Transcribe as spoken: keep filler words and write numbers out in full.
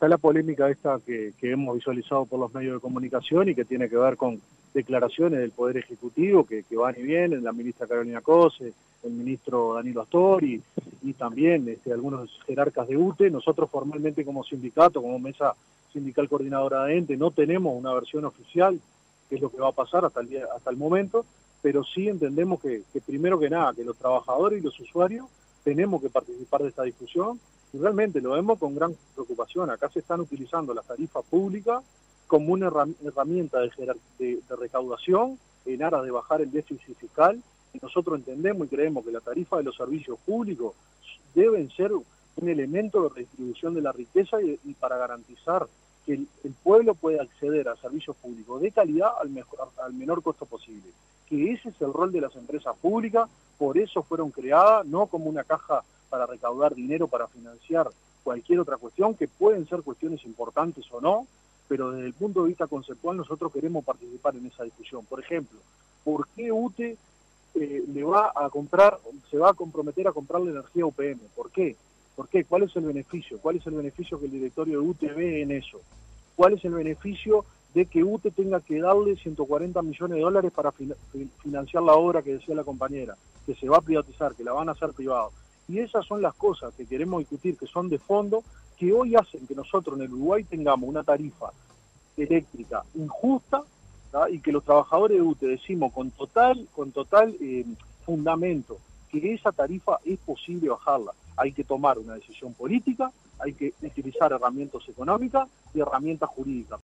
está la polémica esta que, que hemos visualizado por los medios de comunicación y que tiene que ver con declaraciones del Poder Ejecutivo que, que van y vienen, la ministra Carolina Cose, el ministro Danilo Astori y también este, algunos jerarcas de U T E. Nosotros formalmente como sindicato, como mesa sindical coordinadora de ente, no tenemos una versión oficial, que es lo que va a pasar hasta el, día, hasta el momento, pero sí entendemos que, que primero que nada, que los trabajadores y los usuarios tenemos que participar de esta discusión y realmente lo vemos con gran preocupación. Acá se están utilizando las tarifas públicas como una herramienta de, de, de recaudación en aras de bajar el déficit fiscal. Y nosotros entendemos y creemos que la tarifa de los servicios públicos deben ser un elemento de redistribución de la riqueza y, y para garantizar que el, el pueblo pueda acceder a servicios públicos de calidad al, mejor, al menor costo posible. Que ese es el rol de las empresas públicas, por eso fueron creadas, no como una caja para recaudar dinero para financiar cualquier otra cuestión, que pueden ser cuestiones importantes o no, pero desde el punto de vista conceptual nosotros queremos participar en esa discusión. Por ejemplo, ¿por qué U T E eh, le va a comprar, se va a comprometer a comprarle energía a U P M? ¿Por qué? ¿Por qué? ¿Cuál es el beneficio? ¿Cuál es el beneficio que el directorio de U T E ve en eso? ¿Cuál es el beneficio de que U T E tenga que darle ciento cuarenta millones de dólares para fin financiar la obra que decía la compañera, que se va a privatizar, que la van a hacer privado? Y esas son las cosas que queremos discutir, que son de fondo, que hoy hacen que nosotros en el Uruguay tengamos una tarifa eléctrica injusta, ¿tá? Y que los trabajadores de U T E decimos con total, con total eh, fundamento que esa tarifa es posible bajarla. Hay que tomar una decisión política, hay que utilizar herramientas económicas y herramientas jurídicas.